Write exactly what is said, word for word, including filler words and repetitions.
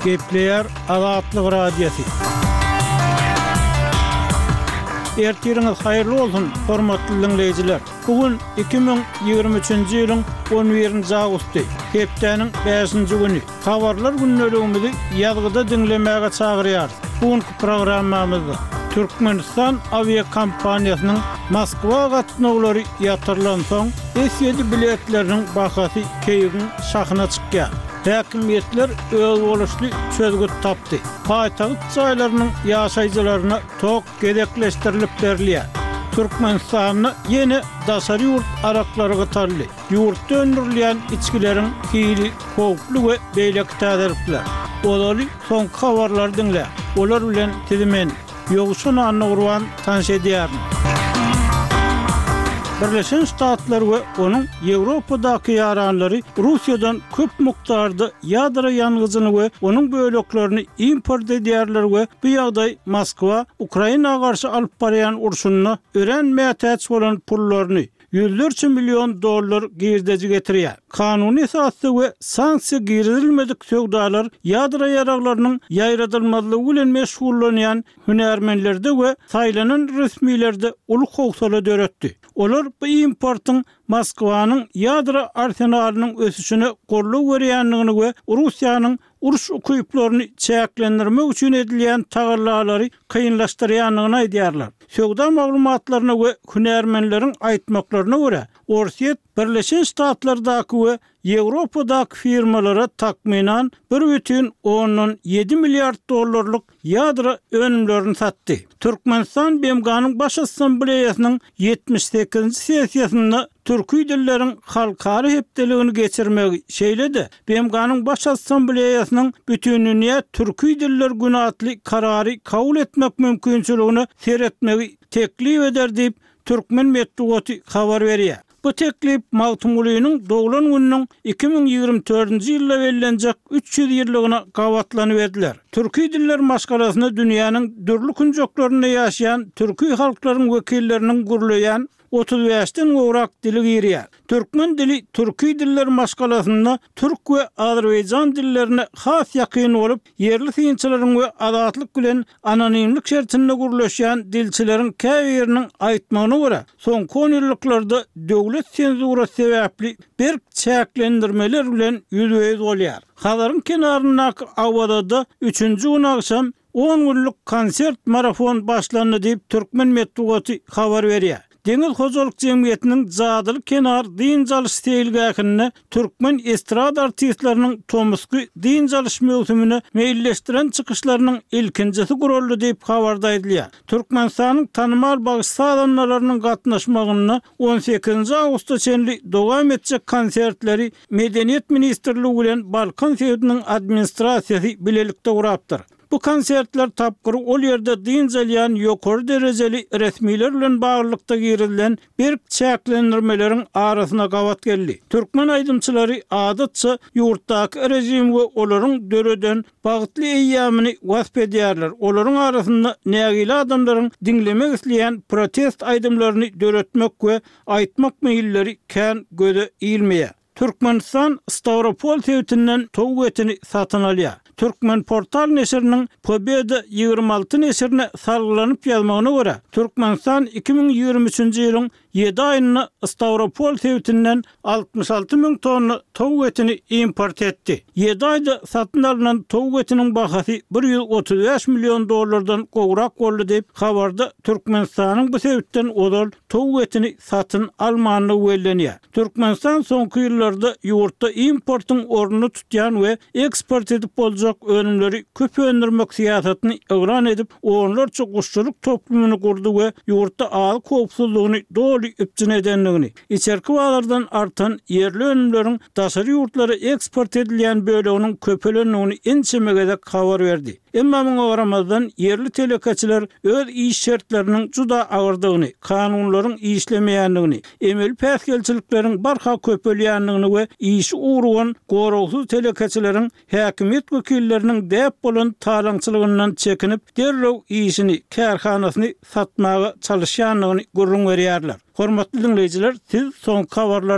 Gepleyer Azatlyk Radiosu. Ertiriniz hayırlı olsun, hormatly dinleyijiler. Bugün iki bin ýygrimi üçinji ýylyň on birinji awgusty, hepdeniň beşinji güni. Habarlar günneligimizi ýazgyda dinlemäge çagyrýar. Bugünkü programmamyzda Türkmenistan avia kompaniýasynyň Moskwa gatnaşmagy ýatyrlan soň S ýedi biletleriniň bahasy keýgin şahyna çykýar. Häkimetler öz boluşly çözgüt tapdy. Paýtagyt jaýlarynyň ýaşaýjylaryna tok gerekleşdirilip berilýär. Türkmenistanyň ýene daşary ýurt araklary gatarly. Ýurtda öndürilýän içkileriň hili, howply we beýleki täziripler. Olary soň habarlar dinle. Olar bilen tizimen ýoguşyny anlagurwan tanş edýär. Birleşen Ştatlar we onuň Ýewropadaky ýaranlary Russiýadan köp mukdarda ýadra ýangyzyny we onuň böleklerini import edýärler we bu ýagdaý Moskwa Ukraina garşy alyp barýan urşunyna örenmätäç bolan pullaryny yüzlerce milyon dollar girdeci getirýär. Kanuny esasy we sanksiýa girilmedik söwdalar ýadra ýaraglarynyň ýaýradylmalygy bilen meşgullanýan hünärmenlerde we saýlanan resmiýlerde uly howsala döretdi. Olar bu importyň Moskwanyň ýadra arsenalynyň ösüşine gorluk berýändigini we Russiýanyň uruş okuyuplaryny çäklendirmek üçin edilýän tagarlary kıyınlaşdyrýanlygyny aýdýarlar. Söwda maglumatlaryna we hünärmenleriň aýtmaklaryna görä, Orsiýet Birleşen Ştatlardaky we Ýewropadaky firmalara takminan bir бүтүн ondan ýedi milliard dollarlyk ýadra önümlerini satdy. Türkmenistan B M G'nyň baş assambleýasynyň ýetmiş sekizinji sessiýasynda türküy dilleriň halkary hepdeligini geçirmegi şeýledi. B M G'nyň baş assambleýasynyň bütünlüğüne türküy diller güni atly karary kabul etmek mümkinçiligini seretmegi teklip eder diýip Türkmen Medeniýeti habar berýär. Bu teklip Mawtumlynyň doglan gününiň iki bin ýygrimi dördünji ýylda berilenjek üç ýüz ýyllygyna gawatlany berdiler. Türküy diller maşgalasyny dünýäniň dürli künjeklerinde ýaşaýan türküy halklarynyň wekilleriniň gurulaýan otuz beşden gowrak dili girýär. Türkmen dili türküy diller maşgalasyna türk we Azerbaýjan dillerine has ýakyn bolup, yerli synçylaryň we azatlyk bilen anonimlik şertinde gurulýan dilçileriň käbiriniň aýtmagyna görä, soňky on ýyllarda döwlet senzura sebäpli bir çäklendirmeler bilen ýüzüýüz bolýar. Hazaryň kenaryndaky awada üçünji gün akşam on günlük konsert marafon başlandy diýip Türkmen Medeniýeti habar berýär. Deňiz Hojalyk Jemgyýetiniň zadylyk kenar din jalyş teýilgäkine Türkmen estrada artistlarynyň tomusky din jalyş mewsümine meýilleşdiren çykyşlarynyň ilkinjisi guruldy diýip habarda edilýär. Türkmenistanyň tanymal bagyş salanlarynyň gatnaşmagyna on sekizinji awgustda çenli dowam etjek konsertleri Medeniýet ministrligi bilen Balkan Sowietynyň administrasiýasy bilelikde gurapdyr. Bu konsertler tapgyry ol ýerde din jalyan ýokary derejeli resmiýler bilen baglykda girilen bir çäklendirmeleriň arasyna gawat geldi. Türkmen aýdymçylary adatça ýurtdaky rejim we olaryň döreden bagtly eýýamyny wasp edýärler. Olaryň arasynda nägili adamlaryň dinlemek isleýän protest aýdymlaryny döretmek we aýtmak meýilleri kän göze ilmeýär. Türkmenistan Stavropol Sowietynyň tow etini satyn alýar. Türkmen portal neşriniň Pobeda ýygrimi alty neşrine salgylanyp ýazmagyna görä, Türkmenistan iki bin ýygrimi üçinji ýylyň ýedi aýyna Stavropol Sowietynyň altmış alty ming tonna tow etini import etdi. ýedi aýda satyn alynan tow etiniň bahasy bir ýüz otuz beş milyon dollardan gowrak boldy diýip habarda Türkmenistanyň bu sebäpden odal tow etini satyn almanlygy bellenýär. Türkmenistan soňky ýyllarda ýurtda importyň ornuny tutýan we eksport edip boljak önümleri köp öndürmek siýasatyny egran edip, onlar çok guşçuluk toplumunu kurdu we ýurtda aýal howpsuzlygyny doly üpçün edenligini, içerki wagtlardan artan yerli önümleriň daşary ýurtlara eksport edilýän böleginiň köpelenligini ençemegede habar berdi. Emma muňa garamazdan yerli telekaçylar öz iş şertleriniň juda agyrdygyny, kanunlaryň işlemeýänligini, emel päsgelçilikleriň barha köpelýänligini we işi uğruwan gorowsuz telekaçylaryň häkimet wekilleriniň däp bolan talaňçylygyndan çekinip derrew işini, kärhanasyny satmaga çalışýanlygyny gurrun berýärler. Hormatly dinleyijiler, siz soňky habarlar